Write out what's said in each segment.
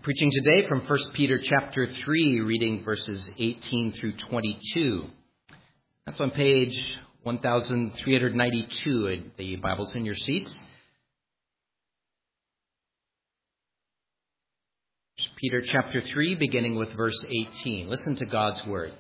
Preaching today from 1 Peter chapter 3, reading verses 18 through 22. That's on page 1392 in the Bibles in your seats. 1 Peter chapter 3, beginning with verse 18. Listen to God's word.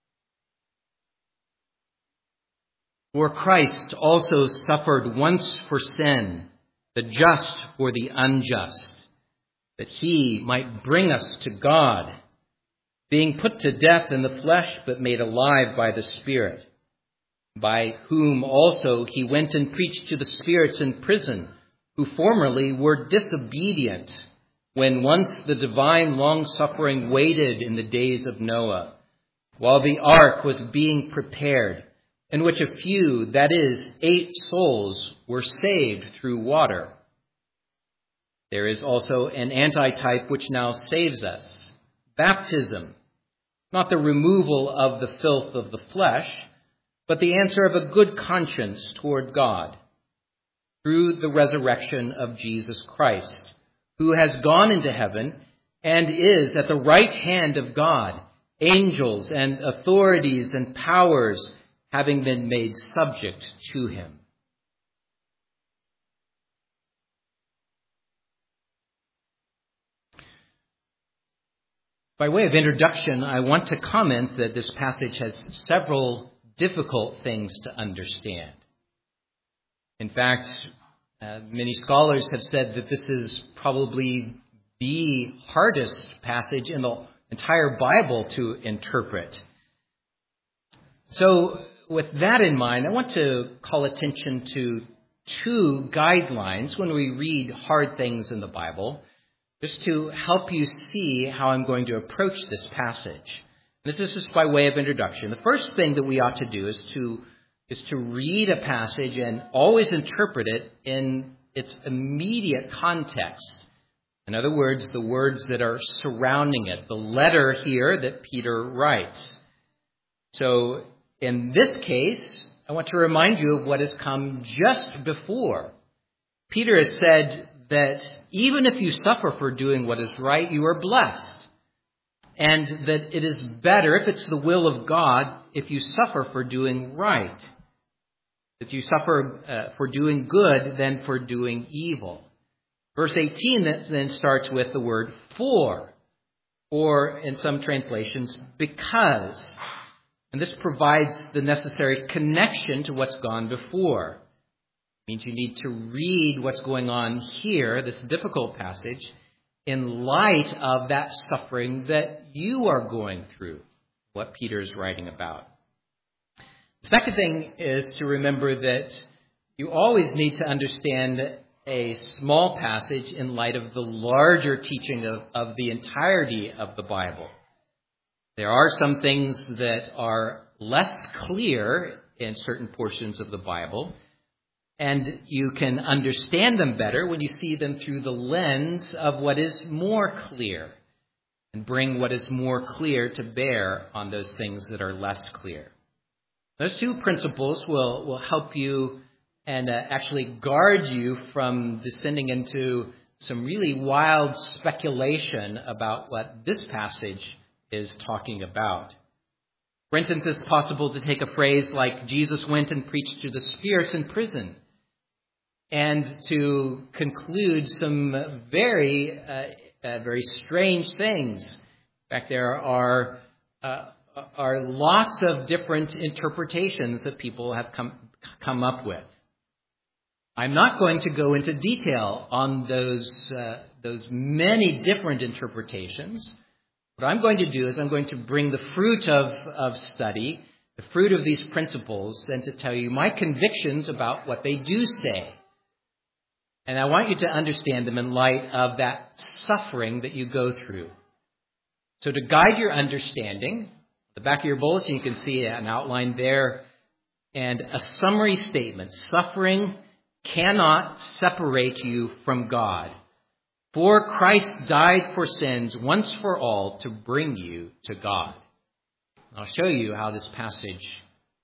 For Christ also suffered once for sin, the just for the unjust, that he might bring us to God, being put to death in the flesh, but made alive by the Spirit, by whom also he went and preached to the spirits in prison, who formerly were disobedient, when once the divine long-suffering waited in the days of Noah, while the ark was being prepared, in which a few, that is, 8 souls, were saved through water. There is also an antitype which now saves us, baptism, not the removal of the filth of the flesh, but the answer of a good conscience toward God, through the resurrection of Jesus Christ, who has gone into heaven and is at the right hand of God, angels and authorities and powers having been made subject to him. By way of introduction, I want to comment that this passage has several difficult things to understand. In fact, many scholars have said that this is probably the hardest passage in the entire Bible to interpret. So, with that in mind, I want to call attention to 2 guidelines when we read hard things in the Bible, just to help you see how I'm going to approach this passage. This is just by way of introduction. The first thing that we ought to do is to read a passage and always interpret it in its immediate context. In other words, the words that are surrounding it, the letter here that Peter writes. So in this case, I want to remind you of what has come just before. Peter has said that even if you suffer for doing what is right, you are blessed. And that it is better, if it's the will of God, if you suffer for doing right. That you suffer for doing good than for doing evil. Verse 18 then starts with the word for, or in some translations, because. And this provides the necessary connection to what's gone before. It means you need to read what's going on here, this difficult passage, in light of that suffering that you are going through, what Peter is writing about. The second thing is to remember that you always need to understand a small passage in light of the larger teaching of the entirety of the Bible. There are some things that are less clear in certain portions of the Bible, and you can understand them better when you see them through the lens of what is more clear, and bring what is more clear to bear on those things that are less clear. Those 2 principles will help you and actually guard you from descending into some really wild speculation about what this passage is talking about. For instance, it's possible to take a phrase like Jesus went and preached to the spirits in prison, and to conclude some very strange things. In fact, there are lots of different interpretations that people have come up with. I'm not going to go into detail on those many different interpretations. What I'm going to do is I'm going to bring the fruit of study, the fruit of these principles, and to tell you my convictions about what they do say. And I want you to understand them in light of that suffering that you go through. So to guide your understanding, at the back of your bulletin you can see an outline there and a summary statement. Suffering cannot separate you from God. For Christ died for sins once for all to bring you to God. I'll show you how this passage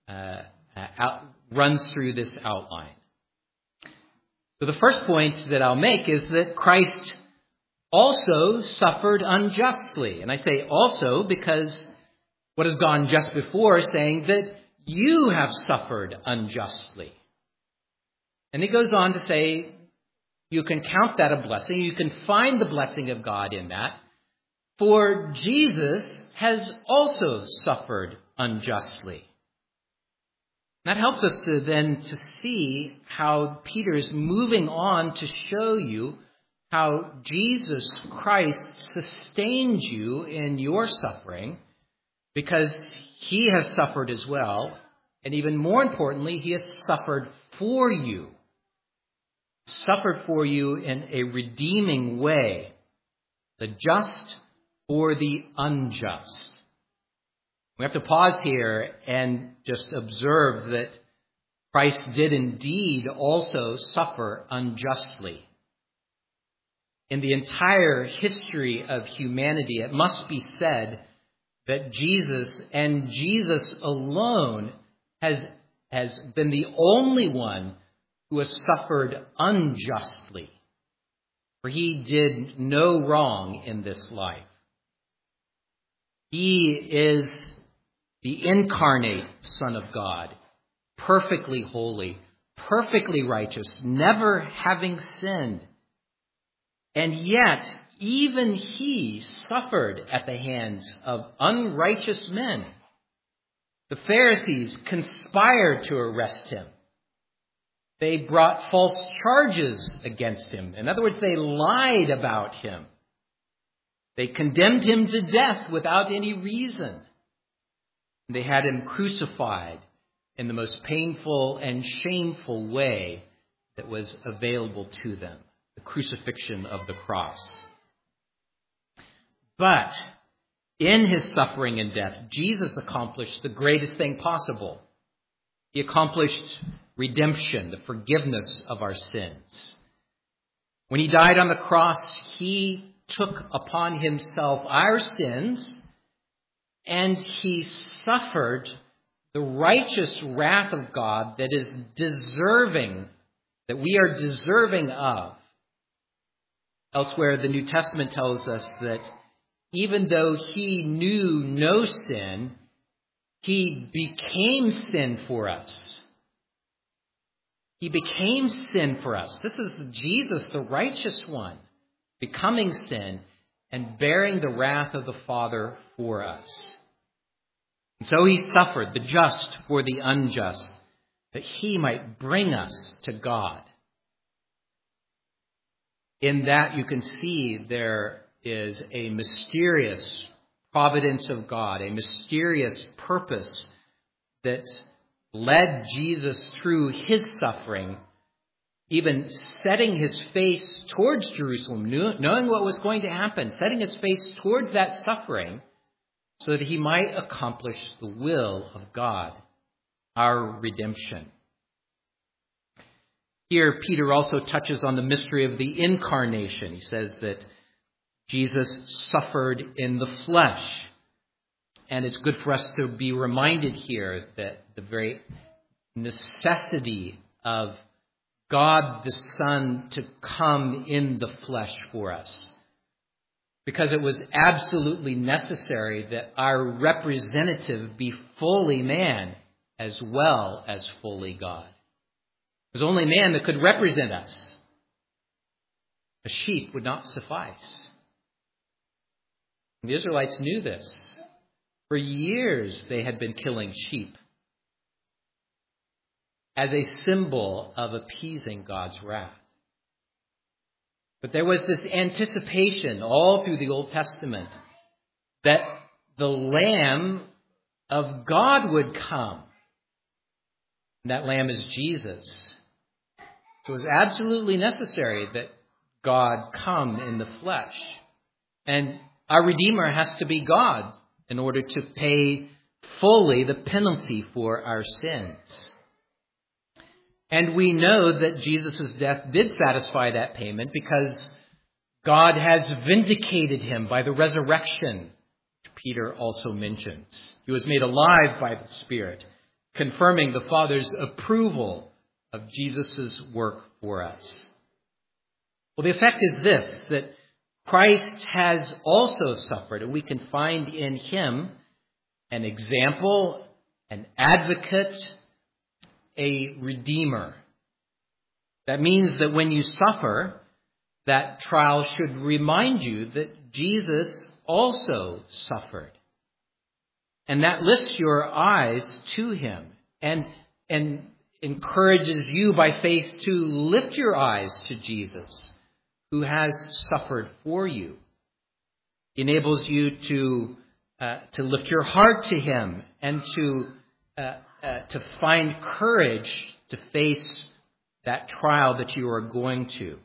runs through this outline. So the first point that I'll make is that Christ also suffered unjustly. And I say also because what has gone just before is saying that you have suffered unjustly. And he goes on to say, you can count that a blessing. You can find the blessing of God in that. For Jesus has also suffered unjustly. That helps us to see how Peter is moving on to show you how Jesus Christ sustains you in your suffering, because he has suffered as well. And even more importantly, he has suffered for you. Suffered for you in a redeeming way. The just for the unjust. We have to pause here and just observe that Christ did indeed also suffer unjustly. In the entire history of humanity, it must be said that Jesus and Jesus alone has been the only one who has suffered unjustly. For he did no wrong in this life. He is the incarnate Son of God, perfectly holy, perfectly righteous, never having sinned. And yet, even he suffered at the hands of unrighteous men. The Pharisees conspired to arrest him. They brought false charges against him. In other words, they lied about him. They condemned him to death without any reason. They had him crucified in the most painful and shameful way that was available to them, the crucifixion of the cross. But in his suffering and death, Jesus accomplished the greatest thing possible. He accomplished redemption, the forgiveness of our sins. When he died on the cross, he took upon himself our sins, and he suffered the righteous wrath of God that is deserving, that we are deserving of. Elsewhere, the New Testament tells us that even though he knew no sin, he became sin for us. He became sin for us. This is Jesus, the righteous one, becoming sin and bearing the wrath of the Father for us. And so he suffered, the just for the unjust, that he might bring us to God. In that you can see there is a mysterious providence of God, a mysterious purpose that led Jesus through his suffering, even setting his face towards Jerusalem, knowing what was going to happen, setting his face towards that suffering so that he might accomplish the will of God, our redemption. Here, Peter also touches on the mystery of the incarnation. He says that Jesus suffered in the flesh. And it's good for us to be reminded here that the very necessity of God the Son to come in the flesh for us. Because it was absolutely necessary that our representative be fully man as well as fully God. It was only man that could represent us. A sheep would not suffice. And the Israelites knew this. For years they had been killing sheep as a symbol of appeasing God's wrath. But there was this anticipation all through the Old Testament that the Lamb of God would come. And that Lamb is Jesus. So it was absolutely necessary that God come in the flesh. And our Redeemer has to be God in order to pay fully the penalty for our sins. And we know that Jesus' death did satisfy that payment because God has vindicated him by the resurrection, which Peter also mentions. He was made alive by the Spirit, confirming the Father's approval of Jesus' work for us. Well, the effect is this, that Christ has also suffered, and we can find in him an example, an advocate, a redeemer. That means that when you suffer, that trial should remind you that Jesus also suffered. And that lifts your eyes to him and encourages you by faith to lift your eyes to Jesus, who has suffered for you. It enables you to lift your heart to him and to find courage to face that trial that you are going to.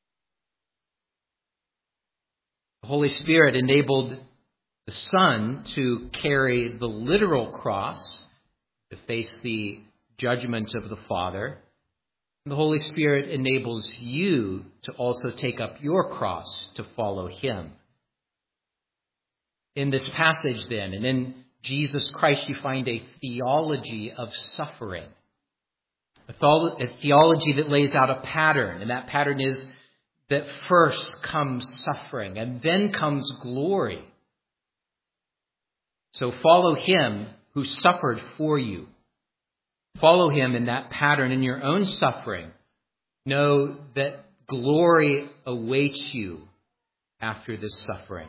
The Holy Spirit enabled the Son to carry the literal cross to face the judgment of the Father. And the Holy Spirit enables you to also take up your cross to follow him. In this passage then, and in Jesus Christ, you find a theology of suffering. A theology that lays out a pattern, and that pattern is that first comes suffering and then comes glory. So follow him who suffered for you. Follow him in that pattern in your own suffering. Know that glory awaits you after this suffering.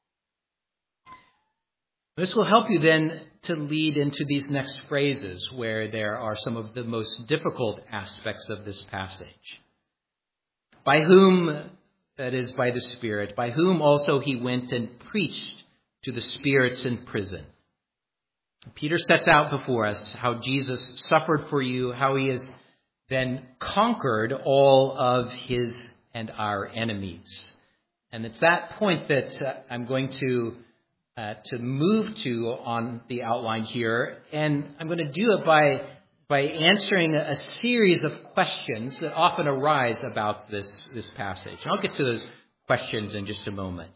This will help you then to lead into these next phrases where there are some of the most difficult aspects of this passage. By whom, that is by the Spirit, by whom also he went and preached to the spirits in prison. Peter sets out before us how Jesus suffered for you, how he has then conquered all of his and our enemies. And it's that point that I'm going to move to on the outline here. And I'm going to do it by answering a series of questions that often arise about this passage. And I'll get to those questions in just a moment.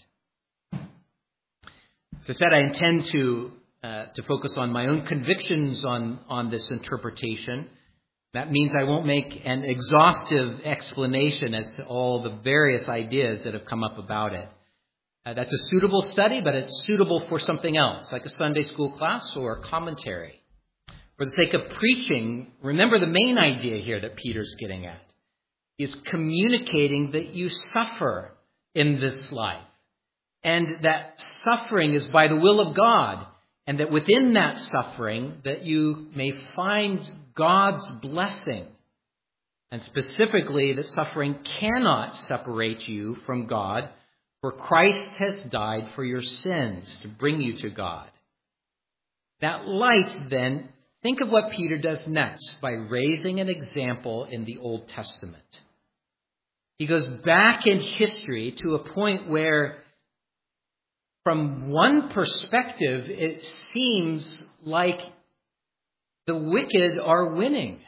As I said, I intend to focus on my own convictions on this interpretation. That means I won't make an exhaustive explanation as to all the various ideas that have come up about it. That's a suitable study, but it's suitable for something else, like a Sunday school class or a commentary. For the sake of preaching, remember the main idea here that Peter's getting at is communicating that you suffer in this life, and that suffering is by the will of God, and that within that suffering that you may find God's blessing, and specifically that suffering cannot separate you from God, for Christ has died for your sins to bring you to God. That light, then, think of what Peter does next by raising an example in the Old Testament. He goes back in history to a point where, from one perspective, it seems like the wicked are winning.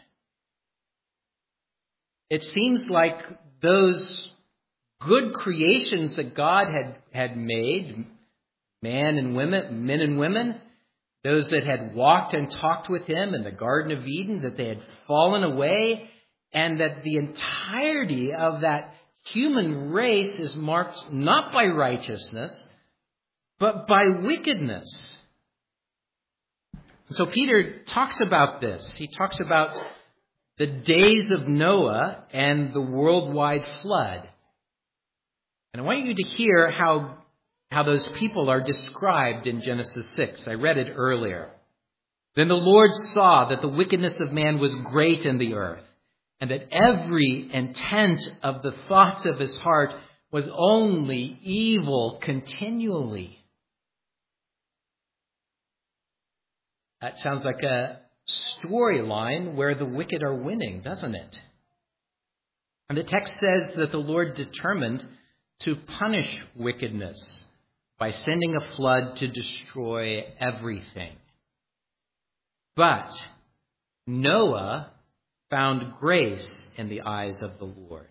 It seems like those good creations that God had made, men and women, those that had walked and talked with him in the Garden of Eden, that they had fallen away, and that the entirety of that human race is marked not by righteousness, but by wickedness. And so Peter talks about this. He talks about the days of Noah and the worldwide flood. And I want you to hear how those people are described in Genesis 6. I read it earlier. Then the Lord saw that the wickedness of man was great in the earth, and that every intent of the thoughts of his heart was only evil continually. That sounds like a storyline where the wicked are winning, doesn't it? And the text says that the Lord determined to punish wickedness by sending a flood to destroy everything. But Noah found grace in the eyes of the Lord.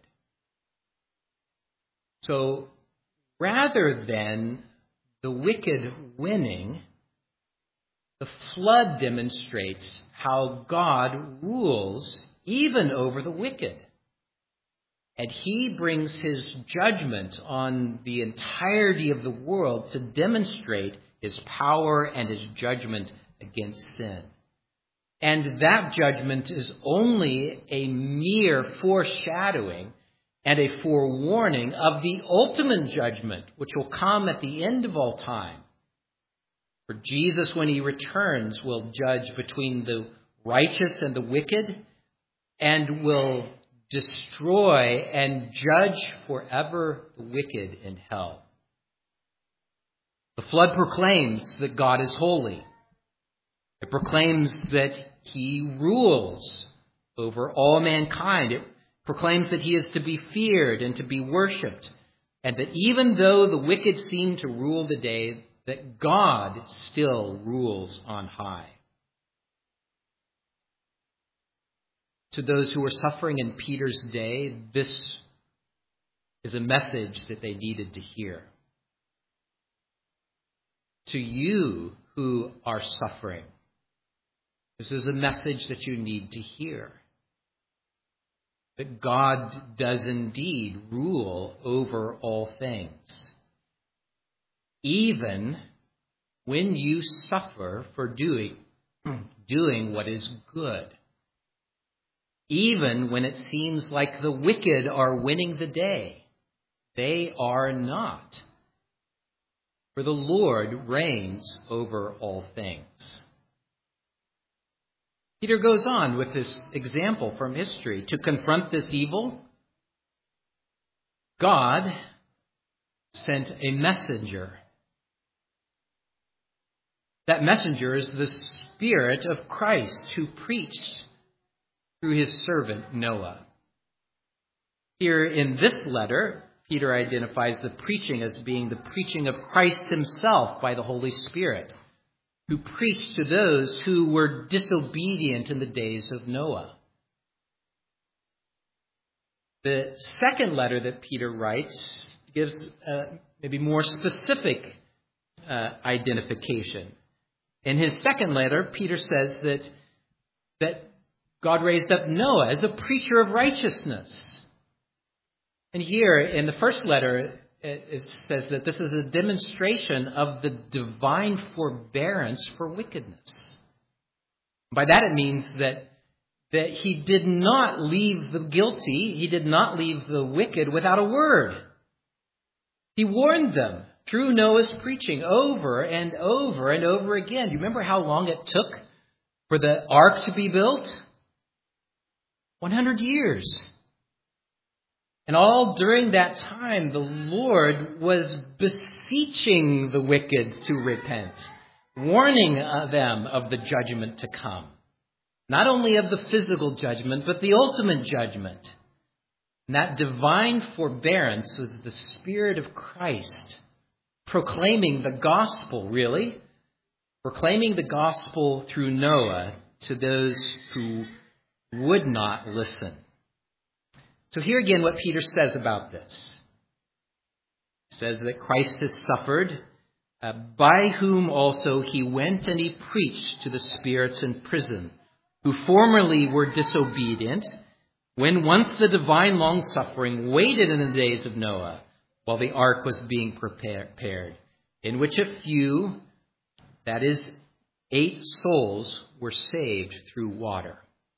So rather than the wicked winning, the flood demonstrates how God rules even over the wicked. And he brings his judgment on the entirety of the world to demonstrate his power and his judgment against sin. And that judgment is only a mere foreshadowing and a forewarning of the ultimate judgment, which will come at the end of all time. For Jesus, when he returns, will judge between the righteous and the wicked, and will destroy and judge forever the wicked in hell. The flood proclaims that God is holy. It proclaims that he rules over all mankind. It proclaims that he is to be feared and to be worshipped, and that even though the wicked seem to rule the day, that God still rules on high. To those who were suffering in Peter's day, this is a message that they needed to hear. To you who are suffering, this is a message that you need to hear. That God does indeed rule over all things. Even when you suffer for doing what is good. Even when it seems like the wicked are winning the day. They are not. For the Lord reigns over all things. Peter goes on with this example from history. To confront this evil, God sent a messenger. That messenger is the Spirit of Christ who preached through his servant Noah. Here in this letter, Peter identifies the preaching as being the preaching of Christ himself by the Holy Spirit, who preached to those who were disobedient in the days of Noah. The second letter that Peter writes gives maybe more specific identification. In his second letter, Peter says that God raised up Noah as a preacher of righteousness. And here in the first letter, it says that this is a demonstration of the divine forbearance for wickedness. By that it means that he did not leave the guilty, he did not leave the wicked without a word. He warned them through Noah's preaching over and over and over again. Do you remember how long it took for the ark to be built? 100 years. And all during that time, the Lord was beseeching the wicked to repent, warning them of the judgment to come. Not only of the physical judgment, but the ultimate judgment. And that divine forbearance was the Spirit of Christ proclaiming the gospel, really. Proclaiming the gospel through Noah to those who would not listen. So here again what Peter says about this. He says that Christ has suffered, by whom also he went and he preached to the spirits in prison, who formerly were disobedient, when once the divine long-suffering waited in the days of Noah, while the ark was being prepared, in which a few, that is, 8 souls, were saved through water.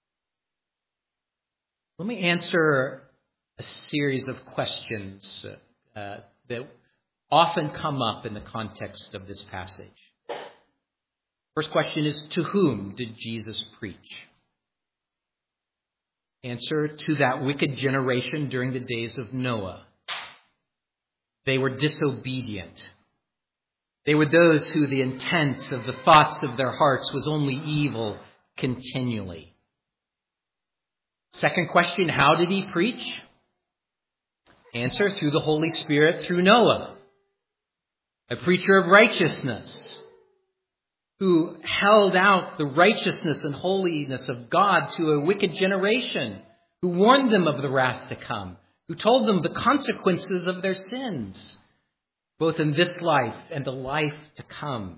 Let me answer a series of questions that often come up in the context of this passage. First question is, to whom did Jesus preach? Answer, to that wicked generation during the days of Noah. They were disobedient. They were those who the intent of the thoughts of their hearts was only evil continually. Second question, how did he preach? Answer, through the Holy Spirit, through Noah, a preacher of righteousness, who held out the righteousness and holiness of God to a wicked generation, who warned them of the wrath to come, who told them the consequences of their sins, both in this life and the life to come.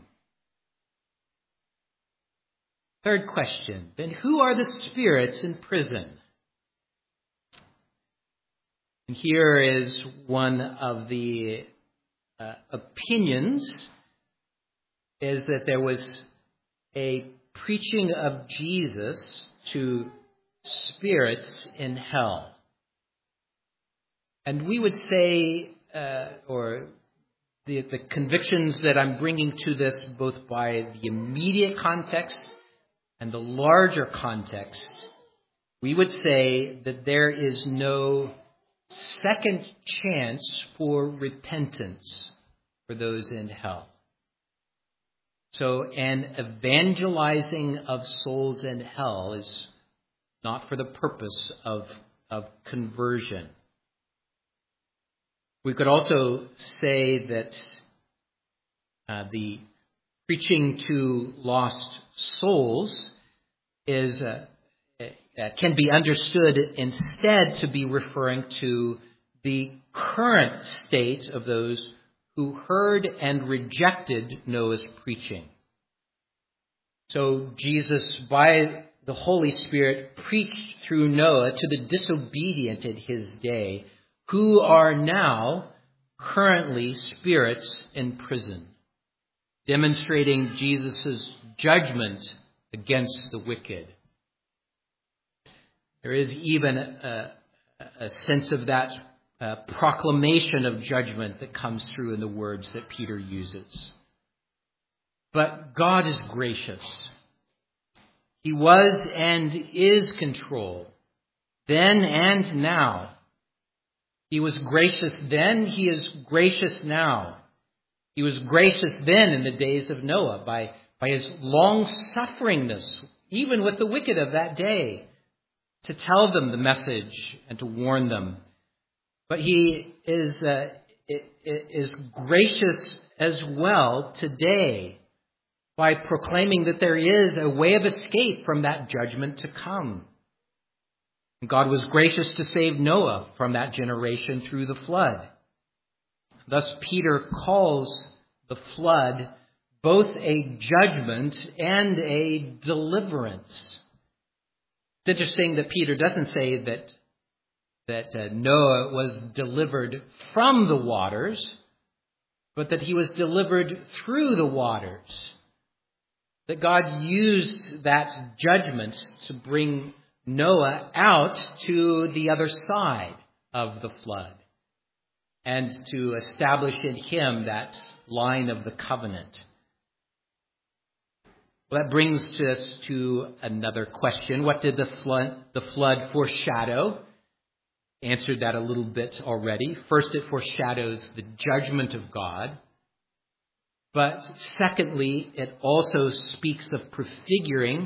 Third question, then who are the spirits in prison? And here is one of the opinions, is that there was a preaching of Jesus to spirits in hell. And we would say, or the convictions that I'm bringing to this, both by the immediate context and the larger context, we would say that there is no second chance for repentance for those in hell. So an evangelizing of souls in hell is not for the purpose of conversion. We could also say that the preaching to lost souls is can be understood instead to be referring to the current state of those who heard and rejected Noah's preaching. So Jesus, by the Holy Spirit, preached through Noah to the disobedient in his day, who are now currently spirits in prison, demonstrating Jesus' judgment against the wicked. There is even a sense of that proclamation of judgment that comes through in the words that Peter uses. But God is gracious. He was and is control, then and now. He was gracious then, he is gracious now. He was gracious then in the days of Noah by his long-sufferingness, even with the wicked of that day, to tell them the message and to warn them. But he is gracious as well today by proclaiming that there is a way of escape from that judgment to come. God was gracious to save Noah from that generation through the flood. Thus, Peter calls the flood both a judgment and a deliverance. It's interesting that Peter doesn't say that Noah was delivered from the waters, but that he was delivered through the waters. That God used that judgment to bring Noah out to the other side of the flood and to establish in him that line of the covenant. Well, that brings us to another question. What did the flood foreshadow? Answered that a little bit already. First, it foreshadows the judgment of God. But secondly, it also speaks of prefiguring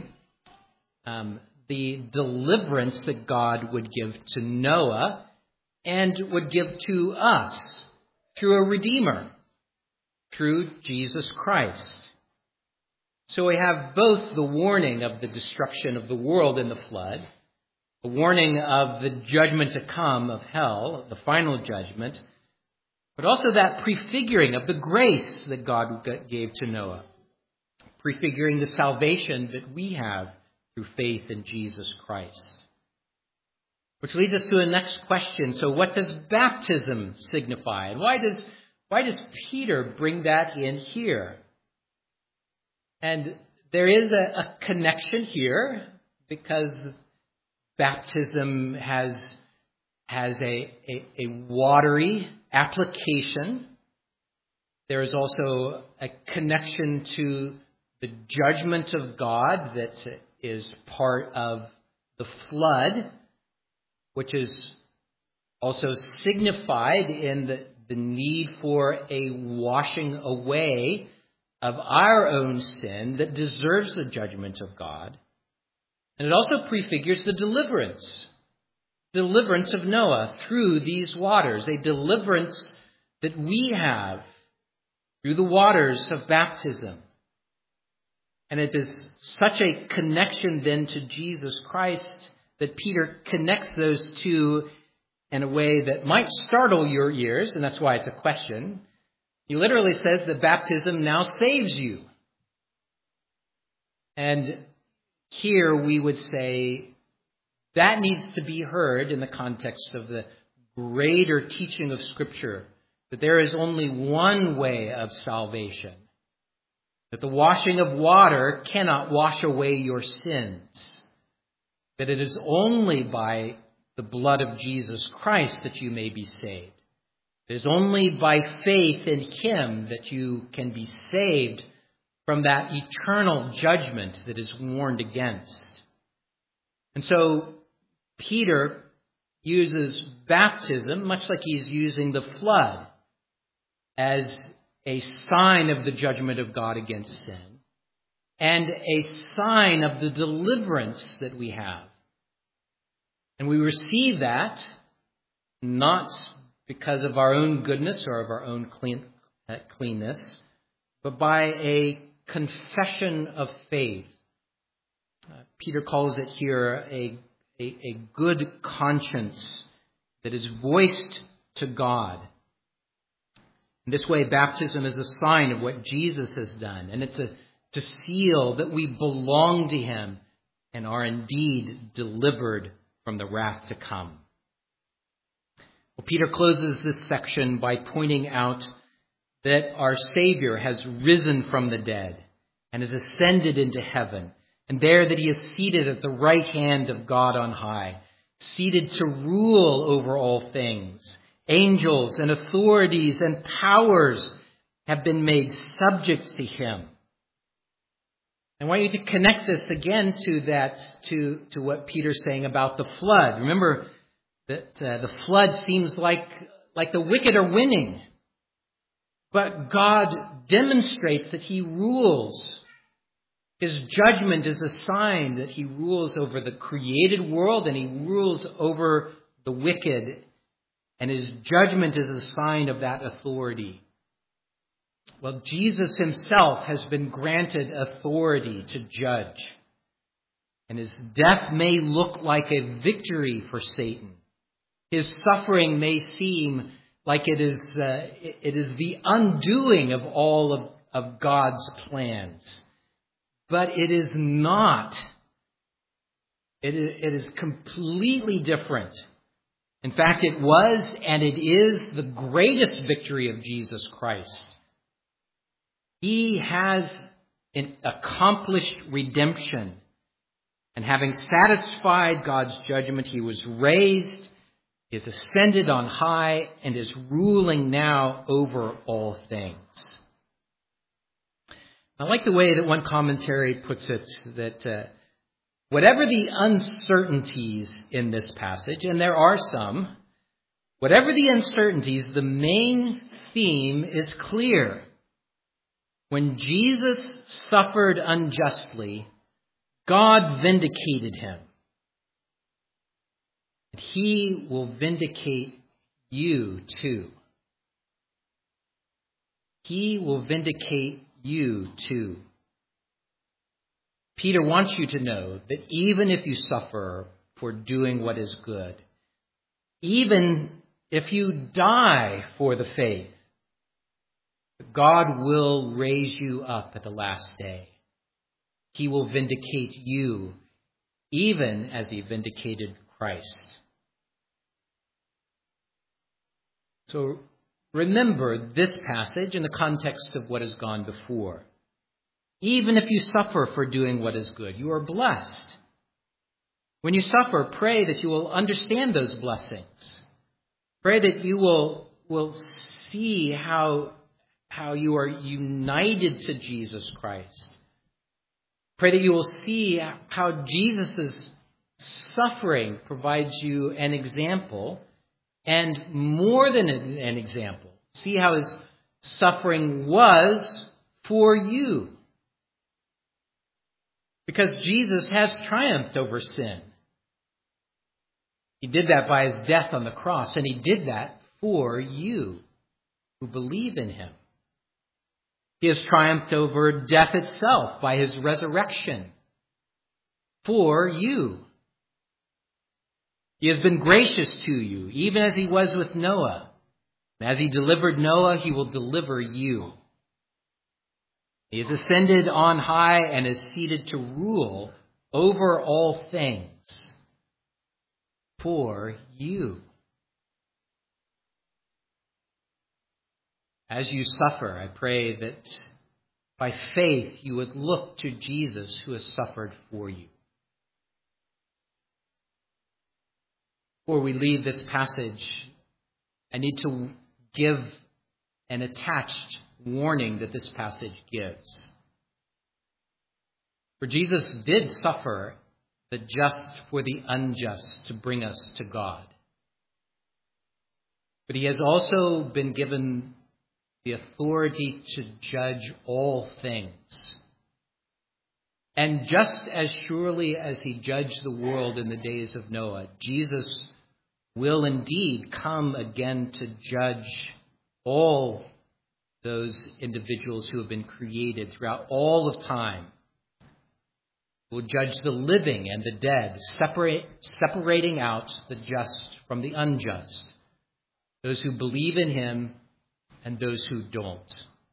the deliverance that God would give to Noah and would give to us through a Redeemer, through Jesus Christ. So we have both the warning of the destruction of the world in the flood, the warning of the judgment to come of hell, the final judgment, but also that prefiguring of the grace that God gave to Noah, prefiguring the salvation that we have through faith in Jesus Christ. Which leads us to the next question. So what does baptism signify? And why does Peter bring that in here? And there is a connection here because baptism has a watery application. There is also a connection to the judgment of God that is part of the flood, which is also signified in the need for a washing away of our own sin that deserves the judgment of God. And it also prefigures the deliverance of Noah through these waters, a deliverance that we have through the waters of baptism. And it is such a connection then to Jesus Christ that Peter connects those two in a way that might startle your ears, and that's why it's a question. He literally says that baptism now saves you. And here we would say that needs to be heard in the context of the greater teaching of Scripture that there is only one way of salvation, that the washing of water cannot wash away your sins, that it is only by the blood of Jesus Christ that you may be saved. It is only by faith in Him that you can be saved from that eternal judgment that is warned against. And so Peter uses baptism, much like he's using the flood, as a sign of the judgment of God against sin, and a sign of the deliverance that we have. And we receive that not because of our own goodness or of our own cleanness, but by a confession of faith. Peter calls it here a good conscience that is voiced to God. In this way, baptism is a sign of what Jesus has done, and it's to seal that we belong to Him and are indeed delivered from the wrath to come. Well, Peter closes this section by pointing out that our Savior has risen from the dead and has ascended into heaven, and there that He is seated at the right hand of God on high, seated to rule over all things. Angels and authorities and powers have been made subject to Him. I want you to connect this again to what Peter's saying about the flood. Remember that the flood seems like the wicked are winning. But God demonstrates that He rules. His judgment is a sign that He rules over the created world and He rules over the wicked. And His judgment is a sign of that authority. Well, Jesus Himself has been granted authority to judge. And His death may look like a victory for Satan. His suffering may seem like it is the undoing of all of God's plans. But it is not. It is completely different. In fact, it was and it is the greatest victory of Jesus Christ. He has accomplished redemption. And having satisfied God's judgment, He was raised, is ascended on high, and is ruling now over all things. I like the way that one commentary puts it, that whatever the uncertainties in this passage, and there are some, whatever the uncertainties, the main theme is clear. When Jesus suffered unjustly, God vindicated Him. And He will vindicate you too. He will vindicate you too. Peter wants you to know that even if you suffer for doing what is good, even if you die for the faith, God will raise you up at the last day. He will vindicate you, even as He vindicated Christ. So remember this passage in the context of what has gone before. Even if you suffer for doing what is good, you are blessed. When you suffer, pray that you will understand those blessings. Pray that you will see how you are united to Jesus Christ. Pray that you will see how Jesus' suffering provides you an example, and more than an example. See how His suffering was for you. Because Jesus has triumphed over sin. He did that by His death on the cross, and He did that for you who believe in Him. He has triumphed over death itself by His resurrection for you. He has been gracious to you, even as He was with Noah. And as He delivered Noah, He will deliver you. He is ascended on high and is seated to rule over all things for you. As you suffer, I pray that by faith you would look to Jesus who has suffered for you. Before we leave this passage, I need to give an attached warning that this passage gives. For Jesus did suffer the just for the unjust to bring us to God. But he has also been given the authority to judge all things. And just as surely as he judged the world in the days of Noah, Jesus will indeed come again to judge all those individuals who have been created throughout all of time. He will judge the living and the dead, separating out the just from the unjust, those who believe in him and those who don't.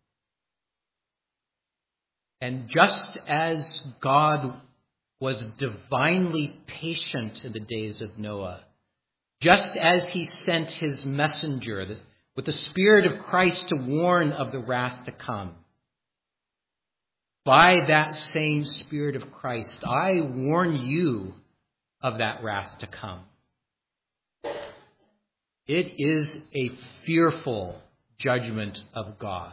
And just as God was divinely patient in the days of Noah, just as he sent his messenger with the Spirit of Christ to warn of the wrath to come, by that same Spirit of Christ, I warn you of that wrath to come. It is a fearful judgment of God.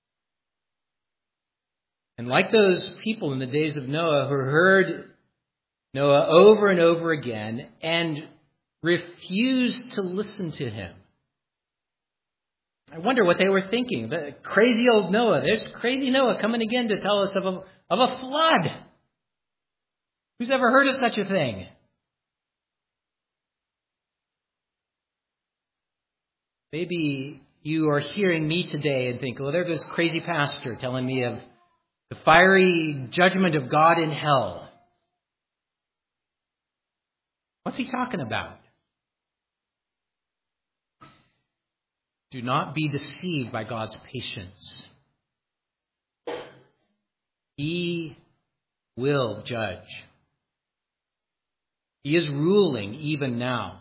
And like those people in the days of Noah who heard Noah over and over again and refused to listen to him, I wonder what they were thinking. The crazy old Noah. There's crazy Noah coming again to tell us of a flood. Who's ever heard of such a thing? Maybe you are hearing me today and think, well, there goes crazy pastor telling me of the fiery judgment of God in hell. What's he talking about? Do not be deceived by God's patience. He will judge. He is ruling even now.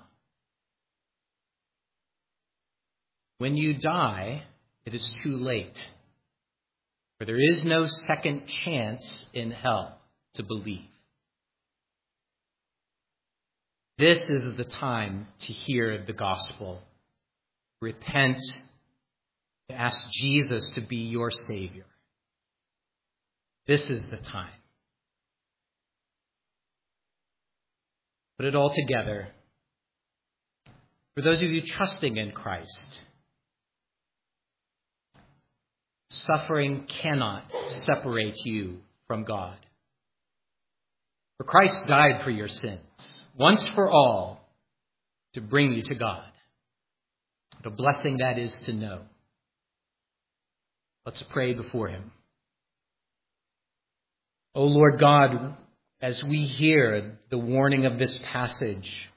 When you die, it is too late. For there is no second chance in hell to believe. This is the time to hear the gospel. Repent, ask Jesus to be your Savior. This is the time. Put it all together. For those of you trusting in Christ, suffering cannot separate you from God. For Christ died for your sins, once for all, to bring you to God. What a blessing that is to know. Let's pray before him. O Lord God, as we hear the warning of this passage,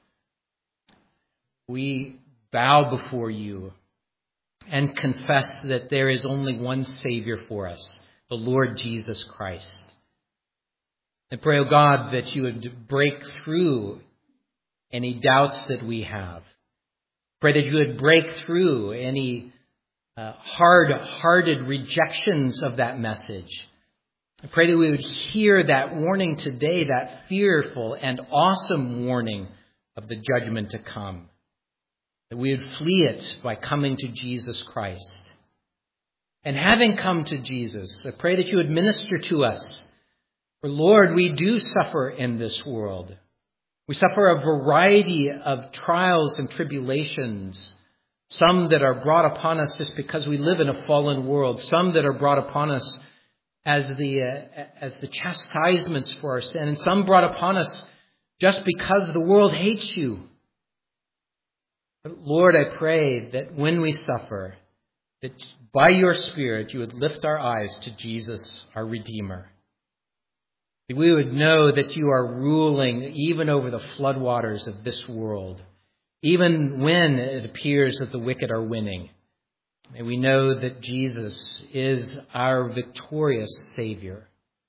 we bow before you and confess that there is only one Savior for us, the Lord Jesus Christ. And pray, O God, that you would break through any doubts that we have. Pray that you would break through any hard-hearted rejections of that message. I pray that we would hear that warning today, that fearful and awesome warning of the judgment to come. That we would flee it by coming to Jesus Christ. And having come to Jesus, I pray that you would minister to us. For Lord, we do suffer in this world. We suffer a variety of trials and tribulations, some that are brought upon us just because we live in a fallen world, some that are brought upon us as the chastisements for our sin, and some brought upon us just because the world hates you. But Lord, I pray that when we suffer, that by your Spirit you would lift our eyes to Jesus, our Redeemer. We would know that you are ruling even over the floodwaters of this world, even when it appears that the wicked are winning. May we know that Jesus is our victorious Savior.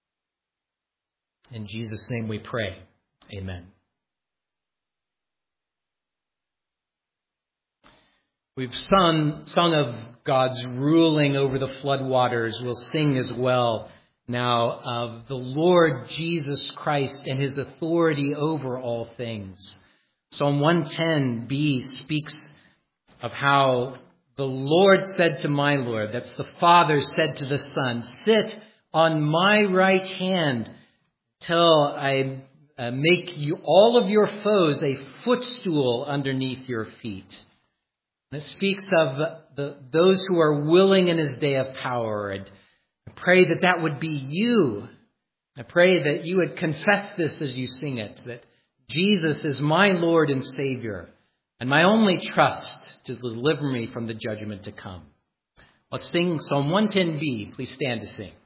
In Jesus' name we pray. Amen. We've sung of God's ruling over the floodwaters. We'll sing as well now of the Lord Jesus Christ and his authority over all things. Psalm 110b speaks of how the Lord said to my Lord, that's the Father said to the Son, sit on my right hand till I make you all of your foes a footstool underneath your feet. And it speaks of those who are willing in his day of power. And I pray that that would be you. I pray that you would confess this as you sing it, that Jesus is my Lord and Savior, and my only trust to deliver me from the judgment to come. Let's sing Psalm 110b. Please stand to sing.